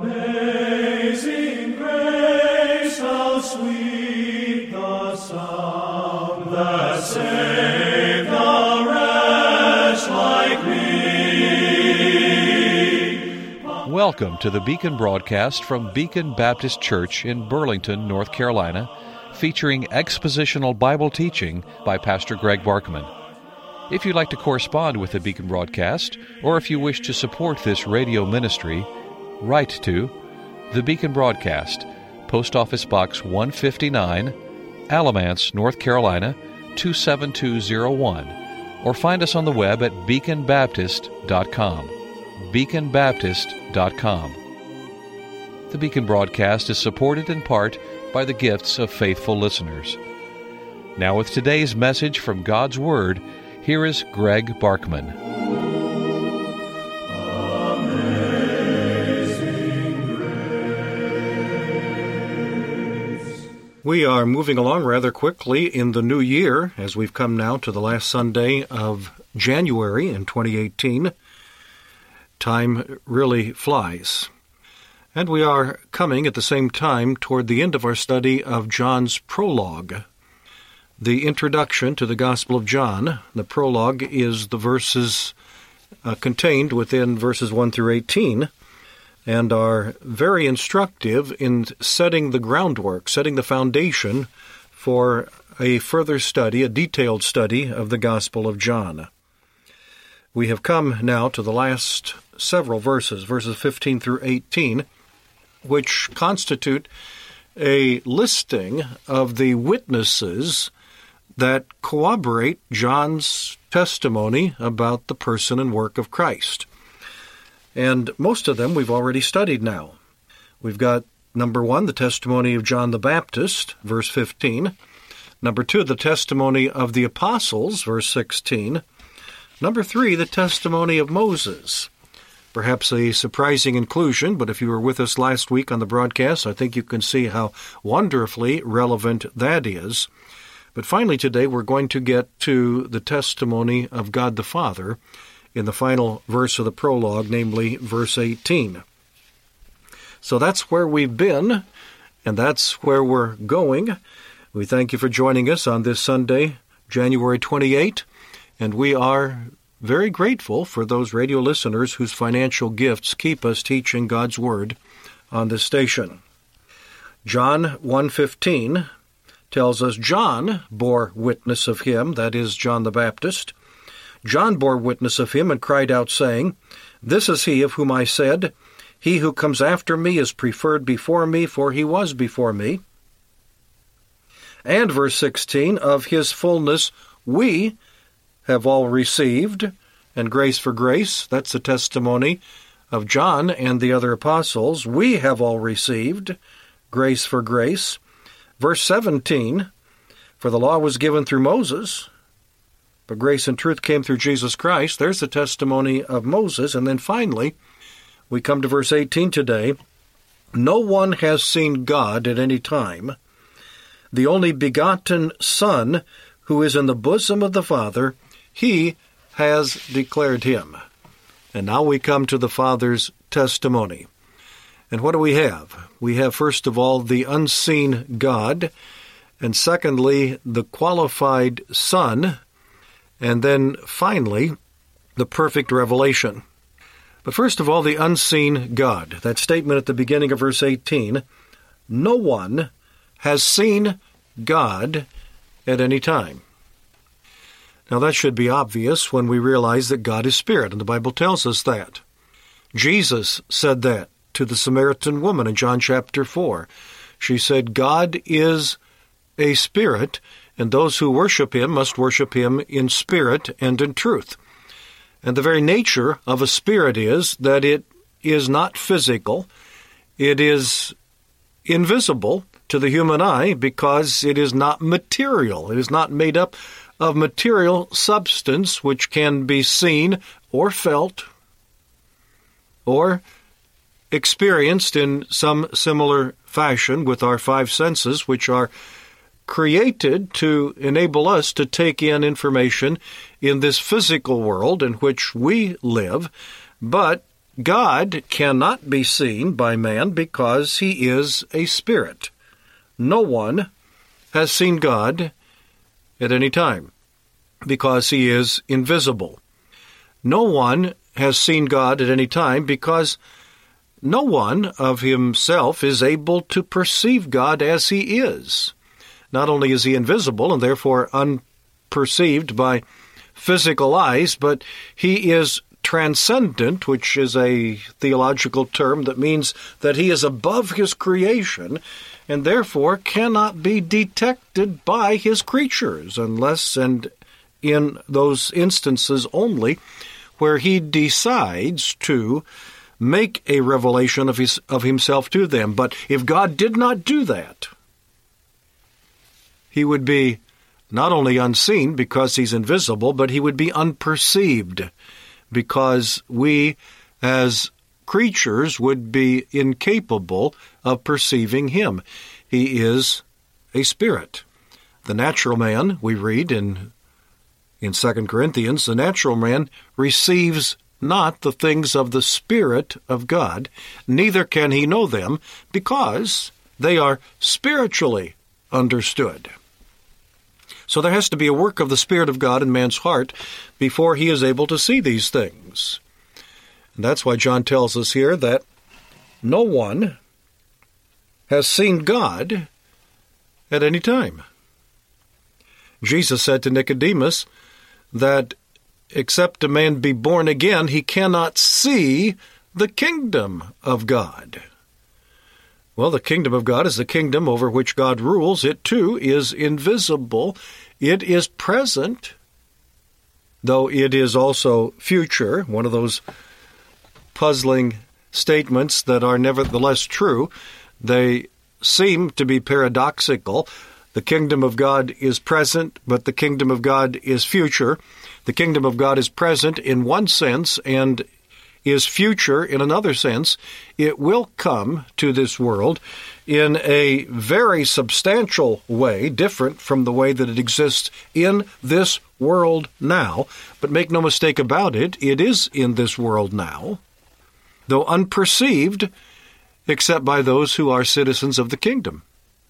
Amazing grace, how sweet the sound that saved a wretch like me. Welcome to the Beacon broadcast from Beacon Baptist Church in Burlington, North Carolina, featuring expositional Bible teaching by Pastor Greg Barkman. If you'd like to correspond with the Beacon broadcast, or if you wish to support this radio ministry, write to the Beacon Broadcast, Post Office Box 159, Alamance, North Carolina 27201, or find us on the web at beaconbaptist.com. beaconbaptist.com. The Beacon broadcast is supported in part by the gifts of faithful listeners. Now with today's message from God's Word, here is Greg Barkman. We are moving along rather quickly in the new year as we've come now to the last Sunday of January in 2018. Time really flies. And we are coming at the same time toward the end of our study of John's prologue. The introduction to the Gospel of John, the prologue, is the verses contained within verses 1 through 18, and are very instructive in setting the groundwork, setting the foundation for a further study, a detailed study of the Gospel of John. We have come now to the last several verses 15 through 18, which constitute a listing of the witnesses that corroborate John's testimony about the person and work of Christ. And most of them we've already studied now. We've got, number 1, the testimony of John the Baptist, verse 15. Number 2, the testimony of the apostles, verse 16. Number 3, the testimony of Moses. Perhaps a surprising inclusion, but if you were with us last week on the broadcast, I think you can see how wonderfully relevant that is. But finally today we're going to get to the testimony of God the Father in the final verse of the prologue, namely verse 18. So that's where we've been, and that's where we're going. We thank you for joining us on this Sunday, January 28, and we are very grateful for those radio listeners whose financial gifts keep us teaching God's Word on this station. John 1:15 tells us John bore witness of him, that is, John the Baptist. John bore witness of him and cried out, saying, "This is he of whom I said, He who comes after me is preferred before me, for he was before me." And verse 16, "Of his fullness we have all received," and grace for grace, that's the testimony of John and the other apostles. We have all received grace for grace. Verse 17, "For the law was given through Moses, but grace and truth came through Jesus Christ." There's the testimony of Moses. And then finally, we come to verse 18 today. "No one has seen God at any time. The only begotten Son, who is in the bosom of the Father, He has declared him." And now we come to the Father's testimony. And what do we have? We have, first of all, the unseen God, and secondly, the qualified Son, and then finally, the perfect revelation. But first of all, the unseen God. That statement at the beginning of verse 18, no one has seen God at any time. Now that should be obvious when we realize that God is Spirit, and the Bible tells us that. Jesus said that to the Samaritan woman in John chapter 4. She said, "God is a spirit, and those who worship him must worship him in spirit and in truth." And the very nature of a spirit is that it is not physical. It is invisible to the human eye because it is not material. It is not made up of material substance which can be seen or felt or experienced in some similar fashion with our 5 senses, which are created to enable us to take in information in this physical world in which we live, but God cannot be seen by man because he is a spirit. No one has seen God at any time because he is invisible. No one has seen God at any time because no one of himself is able to perceive God as he is. Not only is he invisible and therefore unperceived by physical eyes, but he is transcendent, which is a theological term that means that he is above his creation and therefore cannot be detected by his creatures unless and in those instances only where he decides to make a revelation of himself to them. But if God did not do that, he would be not only unseen because he's invisible, but he would be unperceived because we as creatures would be incapable of perceiving him. He is a spirit. The natural man, we read in 2 Corinthians, the natural man receives not the things of the Spirit of God, neither can he know them, because they are spiritually understood. So there has to be a work of the Spirit of God in man's heart before he is able to see these things. And that's why John tells us here that no one has seen God at any time. Jesus said to Nicodemus that except a man be born again, he cannot see the kingdom of God. Well, the kingdom of God is the kingdom over which God rules. It, too, is invisible. It is present, though it is also future, one of those puzzling statements that are nevertheless true. They seem to be paradoxical. The kingdom of God is present, but the kingdom of God is future. The kingdom of God is present in one sense and is future in another sense. It will come to this world in a very substantial way, different from the way that it exists in this world now. But make no mistake about it, it is in this world now, though unperceived except by those who are citizens of the kingdom.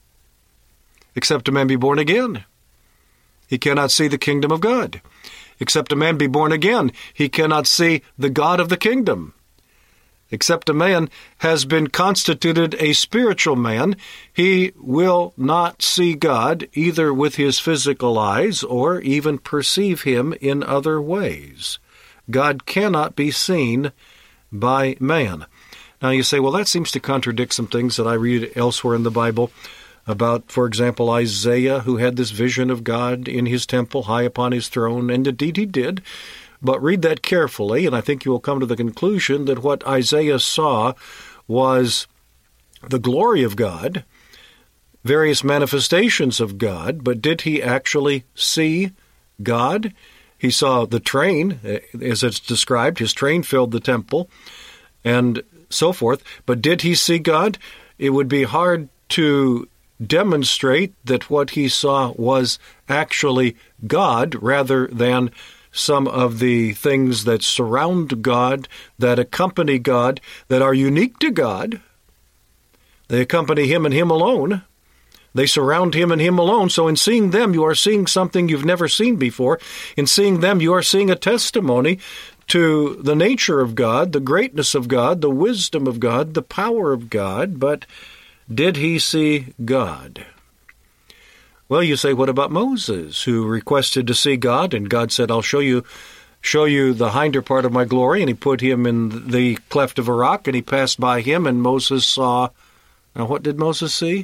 Except a man be born again, he cannot see the kingdom of God. Except a man be born again, he cannot see the God of the kingdom. Except a man has been constituted a spiritual man, he will not see God either with his physical eyes or even perceive him in other ways. God cannot be seen by man. Now you say, well, that seems to contradict some things that I read elsewhere in the Bible about, for example, Isaiah, who had this vision of God in his temple, high upon his throne, and indeed he did. But read that carefully, and I think you will come to the conclusion that what Isaiah saw was the glory of God, various manifestations of God, but did he actually see God? He saw the train, as it's described, his train filled the temple, and so forth. But did he see God? It would be hard to demonstrate that what he saw was actually God rather than some of the things that surround God, that accompany God, that are unique to God. They accompany him and him alone. They surround him and him alone. So in seeing them, you are seeing something you've never seen before. In seeing them, you are seeing a testimony to the nature of God, the greatness of God, the wisdom of God, the power of God. But did he see God? Well, you say, what about Moses, who requested to see God, and God said, I'll show you the hinder part of my glory, and he put him in the cleft of a rock, and he passed by him, and Moses saw. Now, what did Moses see?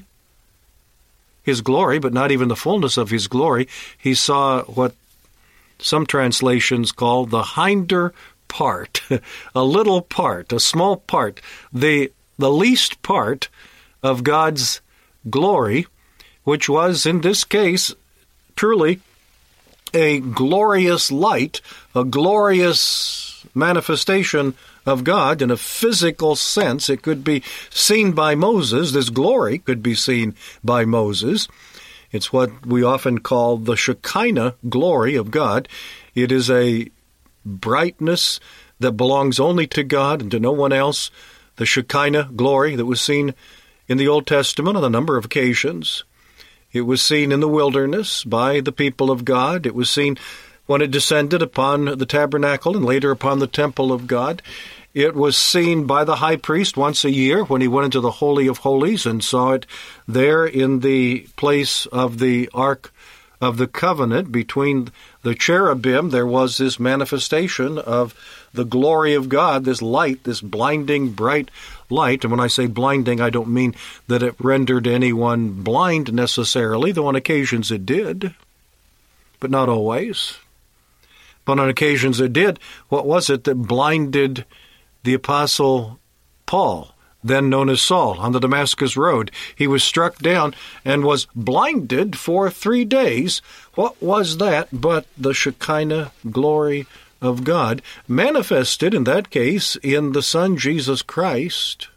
His glory, but not even the fullness of his glory. He saw what some translations call the hinder part, a little part, a small part, the least part of God's glory, which was, in this case, truly a glorious light, a glorious manifestation of God in a physical sense. It could be seen by Moses. This glory could be seen by Moses. It's what we often call the Shekinah glory of God. It is a brightness that belongs only to God and to no one else, the Shekinah glory that was seen in the Old Testament on a number of occasions. It was seen in the wilderness by the people of God. It was seen when it descended upon the tabernacle and later upon the temple of God. It was seen by the high priest once a year when he went into the Holy of Holies and saw it there in the place of the Ark of the Covenant. Between the cherubim, there was this manifestation of the glory of God, this light, this blinding, bright light. And when I say blinding, I don't mean that it rendered anyone blind necessarily, though on occasions it did, but not always. But on occasions it did. What was it that blinded the Apostle Paul, then known as Saul, on the Damascus Road? He was struck down and was blinded for 3 days. What was that but the Shekinah glory of God, manifested in that case in the Son Jesus Christ,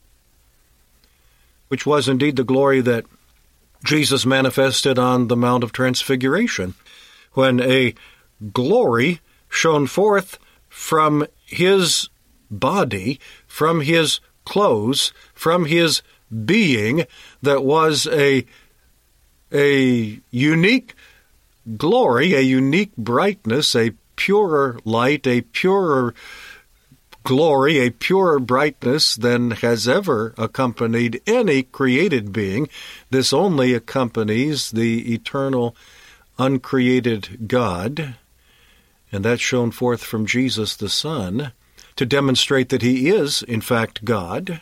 which was indeed the glory that Jesus manifested on the Mount of Transfiguration, when a glory shone forth from his body, from his clothes, from his being, that was a unique glory, a unique brightness, a purer light, a purer glory, a purer brightness than has ever accompanied any created being. This only accompanies the eternal, uncreated God, and that shone forth from Jesus the Son to demonstrate that he is, in fact, God.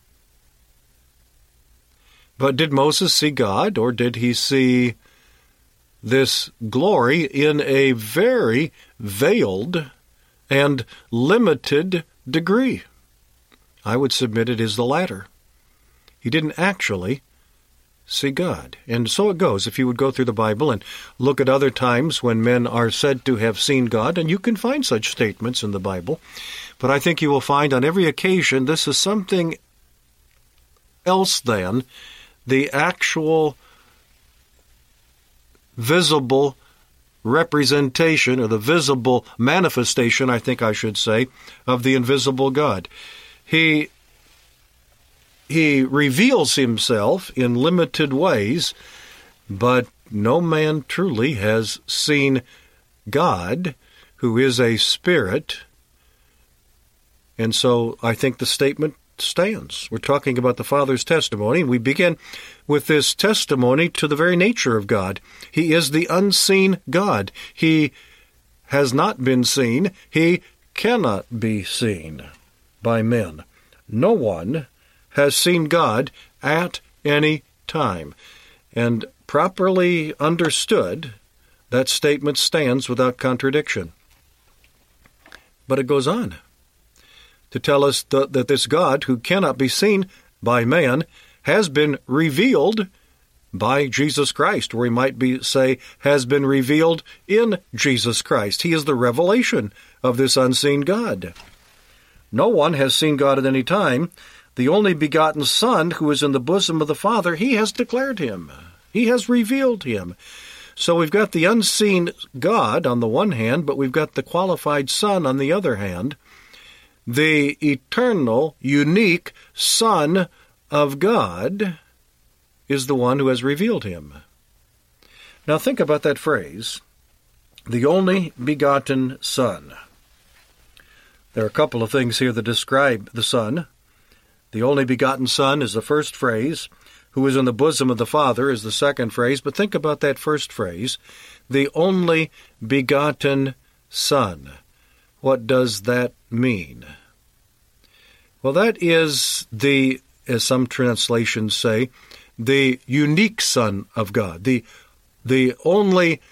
But did Moses see God, or did he see this glory in a very veiled and limited degree? I would submit it is the latter. He didn't actually see God. And so it goes. If you would go through the Bible and look at other times when men are said to have seen God, and you can find such statements in the Bible, but I think you will find on every occasion this is something else than the actual visible representation, or the visible manifestation, I think I should say, of the invisible God. He reveals himself in limited ways, but no man truly has seen God, who is a spirit. And so I think the statement stands. We're talking about the Father's testimony, and we begin with this testimony to the very nature of God. He is the unseen God. He has not been seen. He cannot be seen by men. No one has seen God at any time. And properly understood, that statement stands without contradiction. But it goes on to tell us that this God, who cannot be seen by man, has been revealed by Jesus Christ, or we might say has been revealed in Jesus Christ. He is the revelation of this unseen God. No one has seen God at any time. The only begotten Son, who is in the bosom of the Father, he has declared him. He has revealed him. So we've got the unseen God on the one hand, but we've got the qualified Son on the other hand. The eternal, unique Son of God is the one who has revealed him. Now think about that phrase, the only begotten Son. There are a couple of things here that describe the Son. The only begotten Son is the first phrase. Who is in the bosom of the Father is the second phrase. But think about that first phrase, the only begotten Son. What does that mean? Well, that is the, as some translations say, the unique Son of God, the only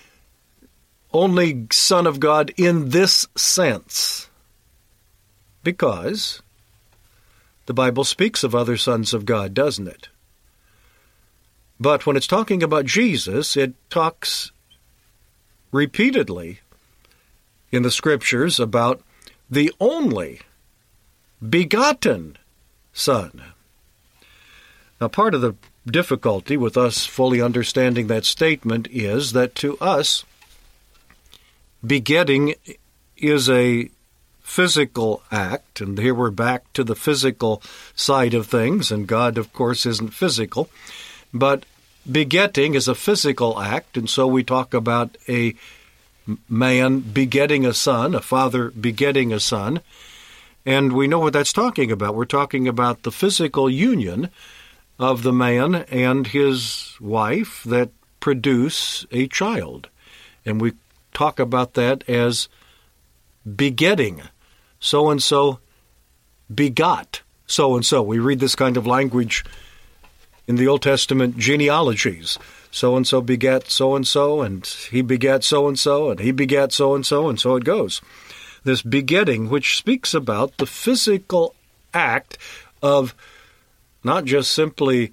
Son of God in this sense, because the Bible speaks of other sons of God, doesn't it? But when it's talking about Jesus, it talks repeatedly in the Scriptures about the only begotten Son. Now, part of the difficulty with us fully understanding that statement is that to us, begetting is a physical act, and here we're back to the physical side of things, and God, of course, isn't physical, but begetting is a physical act, and so we talk about a man begetting a son, a father begetting a son, and we know what that's talking about. We're talking about the physical union of the man and his wife that produce a child, and we talk about that as begetting. So-and-so begot so-and-so. We read this kind of language in the Old Testament genealogies. So-and-so begat so-and-so, and he begat so-and-so, and he begat so-and-so, and so it goes. This begetting, which speaks about the physical act of not just simply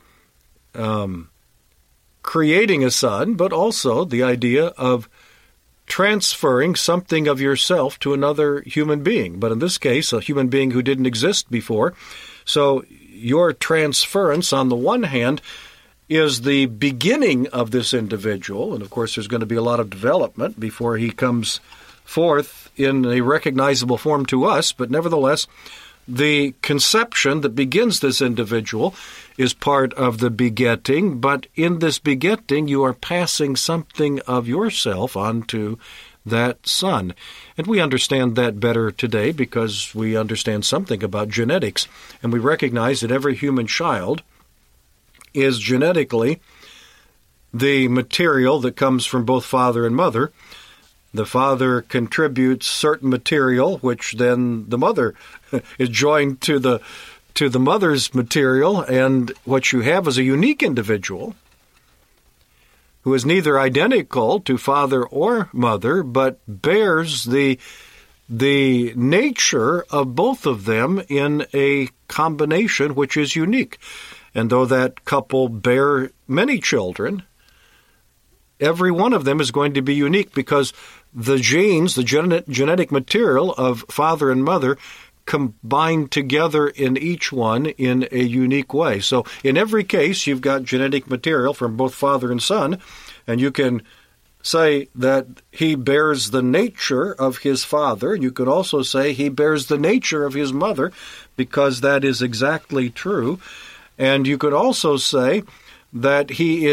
creating a son, but also the idea of transferring something of yourself to another human being. But in this case, a human being who didn't exist before. So your transference, on the one hand, is the beginning of this individual. And of course, there's going to be a lot of development before he comes forth in a recognizable form to us. But nevertheless, the conception that begins this individual is part of the begetting, but in this begetting you are passing something of yourself onto that son. And we understand that better today because we understand something about genetics, and we recognize that every human child is genetically the material that comes from both father and mother. The father contributes certain material, which then the mother is joined to the mother's material, and what you have is a unique individual who is neither identical to father or mother, but bears the nature of both of them in a combination which is unique. And though that couple bear many children, every one of them is going to be unique because the genes, the genetic material of father and mother, combined together in each one in a unique way. So in every case, you've got genetic material from both father and son, and you can say that he bears the nature of his father. You could also say he bears the nature of his mother, because that is exactly true. And you could also say that he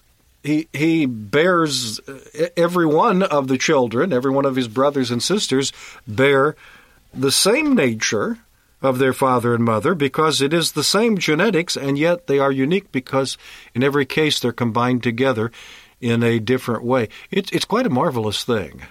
bears every one of the children, every one of his brothers and sisters bear the same nature of their father and mother, because it is the same genetics, and yet they are unique because in every case they're combined together in a different way. It's quite a marvelous thing.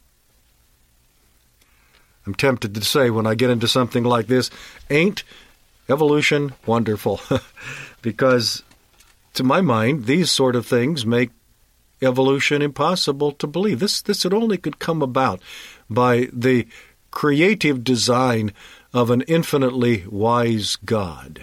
I'm tempted to say when I get into something like this, ain't evolution wonderful? Because to my mind, these sort of things make evolution impossible to believe. This only could come about by the creative design of an infinitely wise God.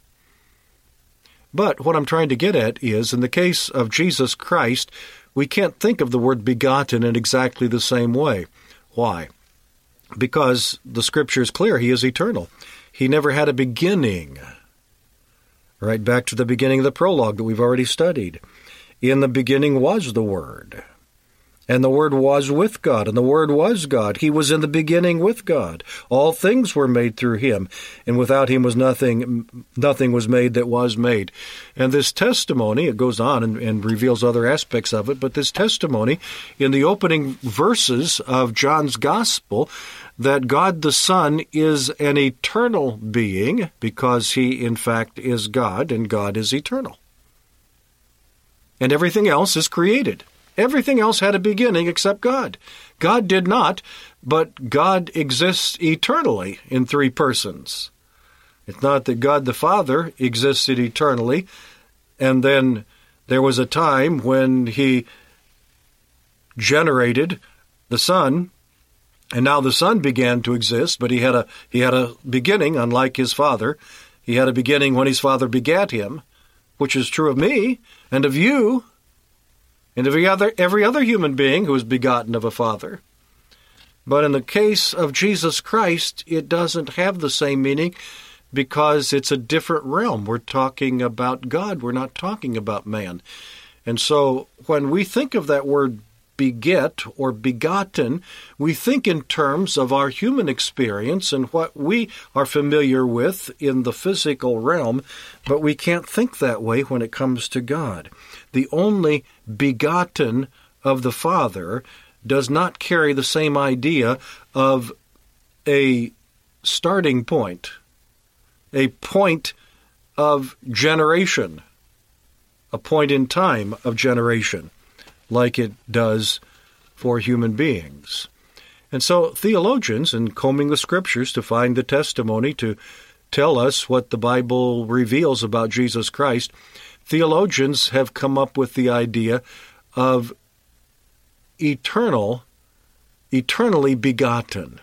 But what I'm trying to get at is, in the case of Jesus Christ, we can't think of the word begotten in exactly the same way. Why? Because the Scripture is clear. He is eternal. He never had a beginning. Right back to the beginning of the prologue that we've already studied. In the beginning was the Word, and the Word was with God, and the Word was God. He was in the beginning with God. All things were made through Him, and without Him was nothing was made that was made. And this testimony, it goes on and reveals other aspects of it, but this testimony in the opening verses of John's Gospel, that God the Son is an eternal being because He, in fact, is God, and God is eternal. And everything else is created. Everything else had a beginning except God. God did not, but God exists eternally in three persons. It's not that God the Father existed eternally, and then there was a time when He generated the Son, and now the Son began to exist, but he had a beginning, unlike His Father. He had a beginning when His Father begat Him, which is true of me and of you and of every other human being who is begotten of a Father. But in the case of Jesus Christ, it doesn't have the same meaning because it's a different realm. We're talking about God. We're not talking about man. And so when we think of that word beget or begotten, we think in terms of our human experience and what we are familiar with in the physical realm, but we can't think that way when it comes to God. The only begotten of the Father does not carry the same idea of a starting point, a point of generation, a point in time of generation, like it does for human beings. And so theologians, in combing the Scriptures to find the testimony to tell us what the Bible reveals about Jesus Christ, theologians have come up with the idea of eternally begotten.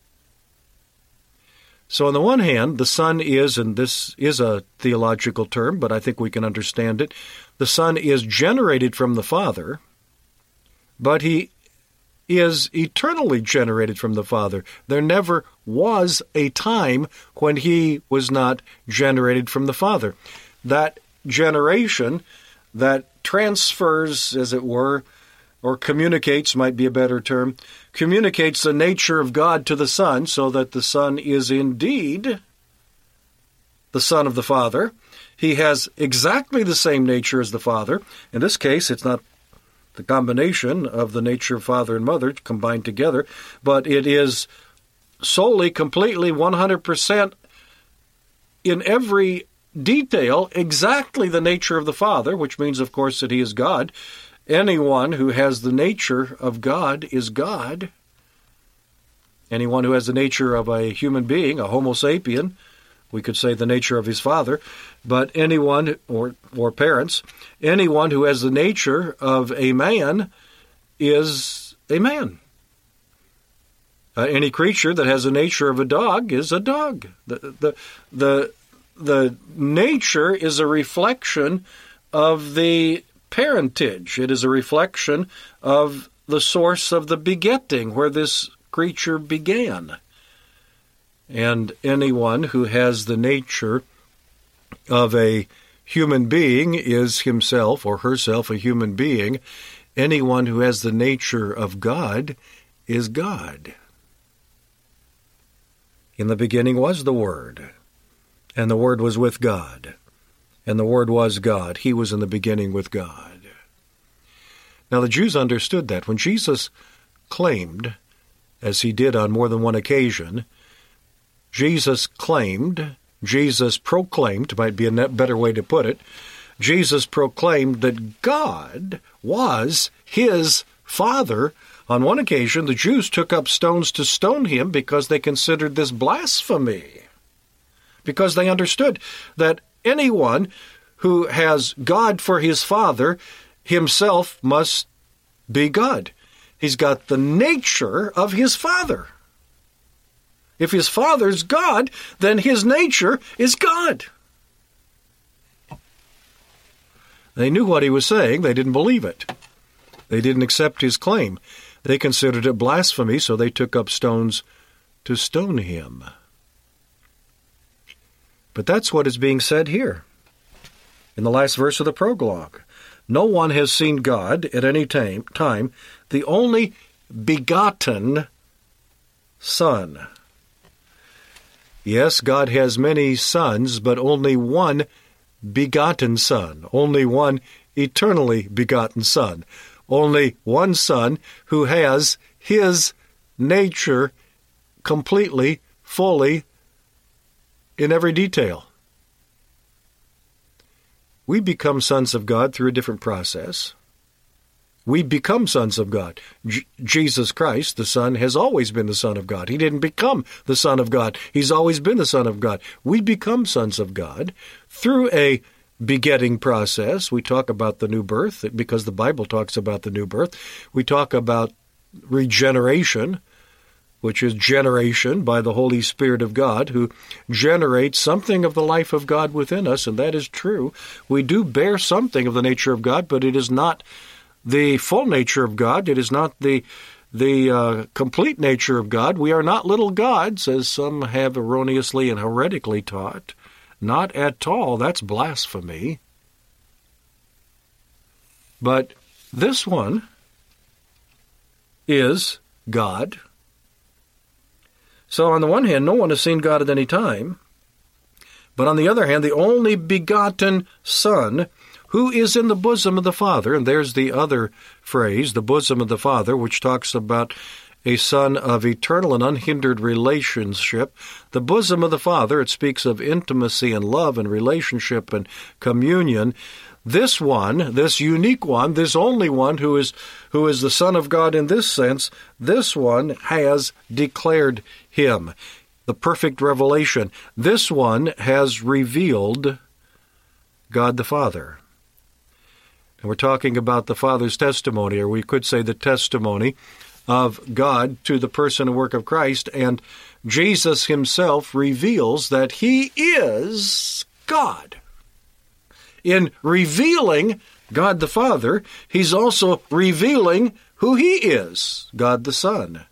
So on the one hand, the Son is, and this is a theological term, but I think we can understand it, the Son is generated from the Father, but he is eternally generated from the Father. There never was a time when he was not generated from the Father. That generation, that transfers, as it were, or communicates, might be a better term, communicates the nature of God to the Son, so that the Son is indeed the Son of the Father. He has exactly the same nature as the Father. In this case, it's not the combination of the nature of Father and Mother combined together, but it is solely, completely, 100% in every detail exactly the nature of the Father, which means, of course, that he is God. Anyone who has the nature of God is God. Anyone who has the nature of a human being, a Homo sapien, we could say the nature of his father, but anyone, or parents, anyone who has the nature of a man is a man. Any creature that has the nature of a dog is a dog. The nature is a reflection of the parentage. It is a reflection of the source of the begetting, where this creature began. And anyone who has the nature of a human being is himself or herself a human being. Anyone who has the nature of God is God. In the beginning was the Word, and the Word was with God, and the Word was God. He was in the beginning with God. Now the Jews understood that. When Jesus claimed, as he did on more than one occasion, Jesus proclaimed, might be a better way to put it, Jesus proclaimed that God was his Father. On one occasion, the Jews took up stones to stone him because they considered this blasphemy, because they understood that anyone who has God for his Father himself must be God. He's got the nature of his Father. If his Father's God, then his nature is God. They knew what he was saying. They didn't believe it. They didn't accept his claim. They considered it blasphemy, so they took up stones to stone him. But that's what is being said here in the last verse of the prologue. No one has seen God at any time, the only begotten Son. Yes, God has many sons, but only one begotten Son, only one eternally begotten Son, only one Son who has his nature completely, fully, in every detail. We become sons of God through a different process. We become sons of God. Jesus Christ, the Son, has always been the Son of God. He didn't become the Son of God. He's always been the Son of God. We become sons of God through a begetting process. We talk about the new birth because the Bible talks about the new birth. We talk about regeneration, which is generation by the Holy Spirit of God, who generates something of the life of God within us, and that is true. We do bear something of the nature of God, but it is not the full nature of God. It is not the complete nature of God. We are not little gods, as some have erroneously and heretically taught. Not at all. That's blasphemy. But this one is God. So on the one hand, no one has seen God at any time. But on the other hand, the only begotten Son, who is in the bosom of the Father, and there's the other phrase, the bosom of the Father, which talks about a Son of eternal and unhindered relationship. The bosom of the Father, it speaks of intimacy and love and relationship and communion. This one, this unique one, this only one who is the Son of God in this sense, this one has declared him. The perfect revelation. This one has revealed God the Father. And we're talking about the Father's testimony, or we could say the testimony of God to the person and work of Christ, and Jesus himself reveals that he is God. In revealing God the Father, he's also revealing who he is, God the Son.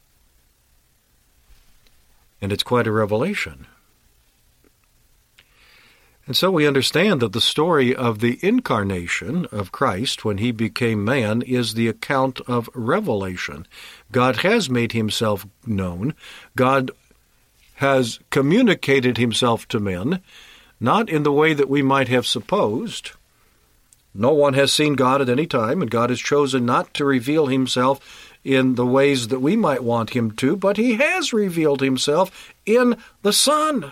And it's quite a revelation. And so we understand that the story of the incarnation of Christ when he became man is the account of revelation. God has made himself known. God has communicated himself to men, not in the way that we might have supposed. No one has seen God at any time, and God has chosen not to reveal himself in the ways that we might want him to, but he has revealed himself in the Son.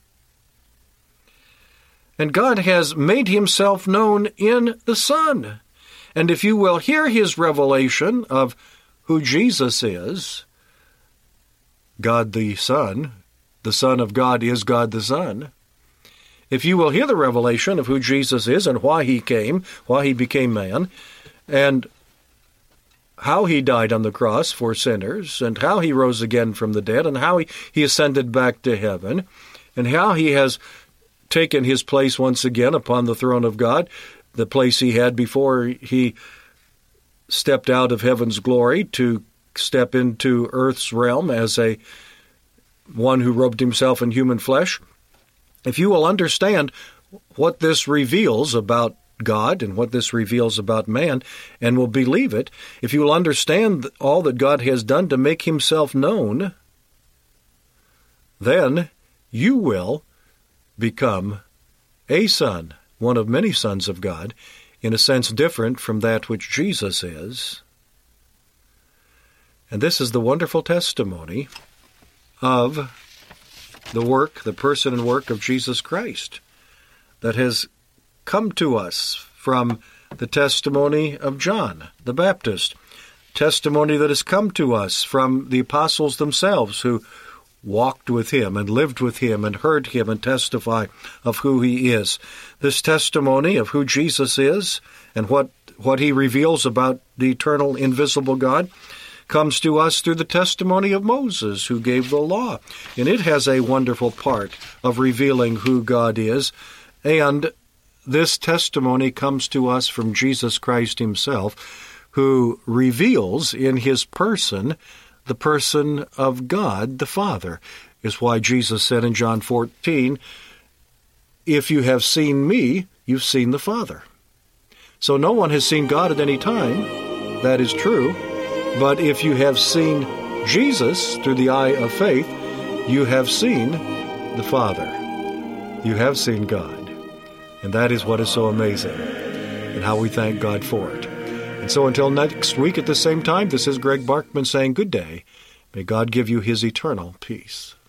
And God has made himself known in the Son. And if you will hear his revelation of who Jesus is, God the Son of God is God the Son. If you will hear the revelation of who Jesus is and why he came, why he became man, and how he died on the cross for sinners, and how he rose again from the dead, and how he ascended back to heaven, and how he has taken his place once again upon the throne of God, the place he had before he stepped out of heaven's glory to step into earth's realm as a one who robed himself in human flesh. If you will understand what this reveals about God and what this reveals about man, and will believe it, if you will understand all that God has done to make himself known, then you will become a son, one of many sons of God, in a sense different from that which Jesus is. And this is the wonderful testimony of the person and work of Jesus Christ that has come to us from the testimony of John the Baptist, testimony that has come to us from the apostles themselves who walked with him and lived with him and heard him and testify of who he is. This testimony of who Jesus is and what he reveals about the eternal, invisible God comes to us through the testimony of Moses, who gave the law. And it has a wonderful part of revealing who God is. And this testimony comes to us from Jesus Christ himself, who reveals in his person the person of God the Father. Is why Jesus said in John 14, "If you have seen me, you've seen the Father." So no one has seen God at any time. That is true. But if you have seen Jesus through the eye of faith, you have seen the Father. You have seen God. And that is what is so amazing, and how we thank God for it. And so until next week at the same time, this is Greg Barkman saying good day. May God give you his eternal peace.